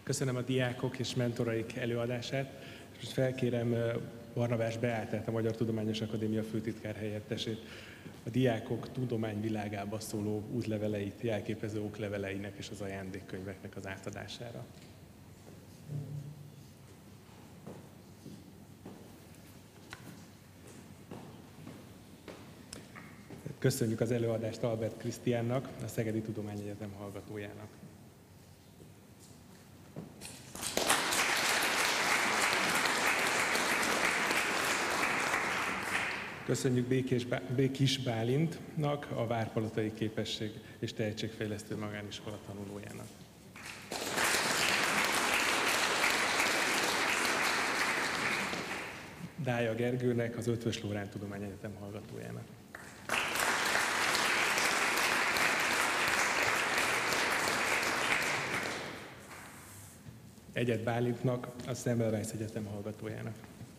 Köszönöm a diákok és mentoraik előadását, és most felkérem Barnabás Beátát, a Magyar Tudományos Akadémia főtitkár helyettesét, a diákok tudományvilágába szóló útleveleit, jelképező okleveleinek és az ajándékkönyveknek az átadására. Köszönjük az előadást Albert Krisztiánnak, a Szegedi Tudományegyetem hallgatójának. Köszönjük Békés Bálintnak, a Várpalotai Képesség és Tehetségfejlesztő Magániskola tanulójának. Dája Gergőnek, az Eötvös Loránd Tudományegyetem hallgatójának. Egyed Bálintnak, a Semmelweis Egyetem hallgatójának.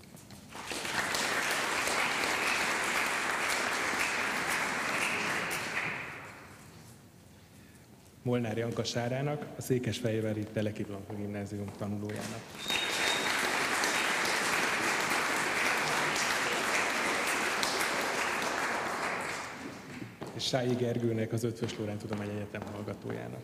Molnár Janka Sárának, a Székesfehérvári Teleki Blanka Gimnázium tanulójának. És Sályi Gergőnek, az Eötvös Loránd Tudományegyetem hallgatójának.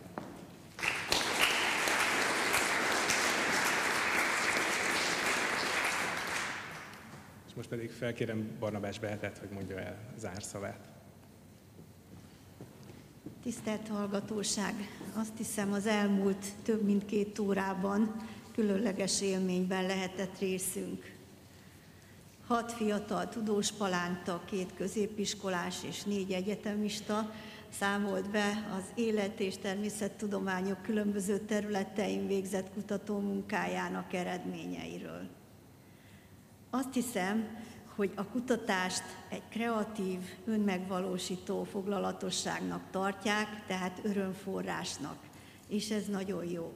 És most pedig felkérem Barnabás Beátát, hogy mondja el zárszavát. Tisztelt hallgatóság! Azt hiszem, az elmúlt több mint 2 órában különleges élményben lehetett részünk. 6 fiatal tudós palánta, 2 középiskolás és 4 egyetemista számolt be az élet- és természettudományok különböző területein végzett kutatómunkájának eredményeiről. Azt hiszem, hogy a kutatást egy kreatív, önmegvalósító foglalatosságnak tartják, tehát örömforrásnak, és ez nagyon jó.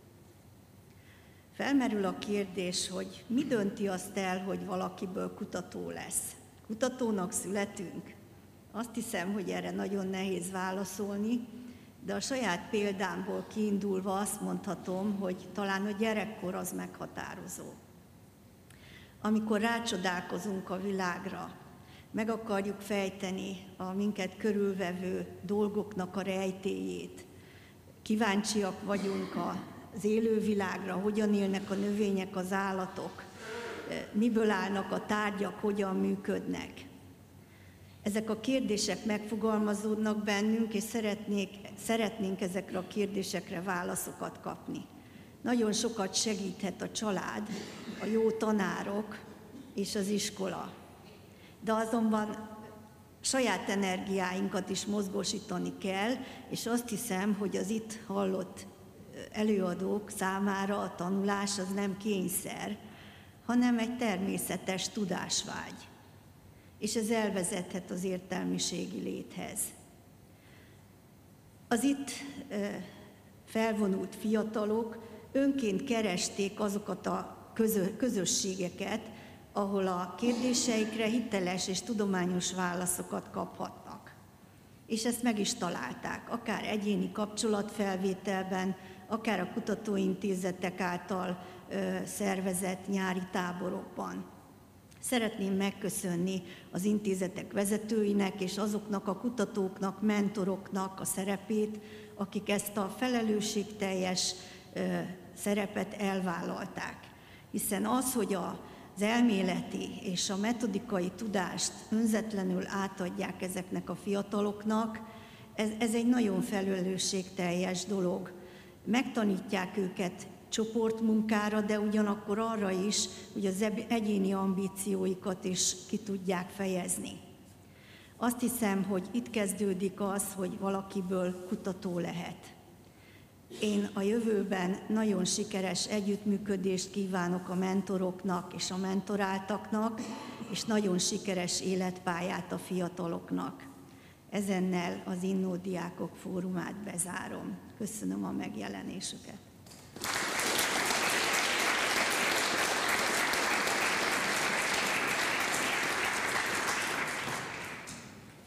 Felmerül a kérdés, hogy mi dönti azt el, hogy valakiből kutató lesz. Kutatónak születünk? Azt hiszem, hogy erre nagyon nehéz válaszolni, de a saját példámból kiindulva azt mondhatom, hogy talán a gyerekkor az meghatározó. Amikor rácsodálkozunk a világra, meg akarjuk fejteni a minket körülvevő dolgoknak a rejtélyét, kíváncsiak vagyunk az élővilágra, hogyan élnek a növények, az állatok, miből állnak a tárgyak, hogyan működnek. Ezek a kérdések megfogalmazódnak bennünk, és szeretnénk ezekre a kérdésekre válaszokat kapni. Nagyon sokat segíthet a család, a jó tanárok és az iskola. De azonban saját energiáinkat is mozgósítani kell, és azt hiszem, hogy az itt hallott előadók számára a tanulás az nem kényszer, hanem egy természetes tudásvágy. És ez elvezethet az értelmiségi léthez. Az itt felvonult fiatalok önként keresték azokat a közösségeket, ahol a kérdéseikre hiteles és tudományos válaszokat kaphatnak. És ezt meg is találták, akár egyéni kapcsolatfelvételben, akár a kutatóintézetek által szervezett nyári táborokban. Szeretném megköszönni az intézetek vezetőinek és azoknak a kutatóknak, mentoroknak a szerepét, akik ezt a felelősségteljes szerepet elvállalták. Hiszen az, hogy az elméleti és a metodikai tudást önzetlenül átadják ezeknek a fiataloknak, ez egy nagyon felelősségteljes dolog. Megtanítják őket csoportmunkára, de ugyanakkor arra is, hogy az egyéni ambícióikat is ki tudják fejezni. Azt hiszem, hogy itt kezdődik az, hogy valakiből kutató lehet. Én a jövőben nagyon sikeres együttműködést kívánok a mentoroknak és a mentoráltaknak, és nagyon sikeres életpályát a fiataloknak. Ezennel az Innodiákok Fórumát bezárom. Köszönöm a megjelenésüket.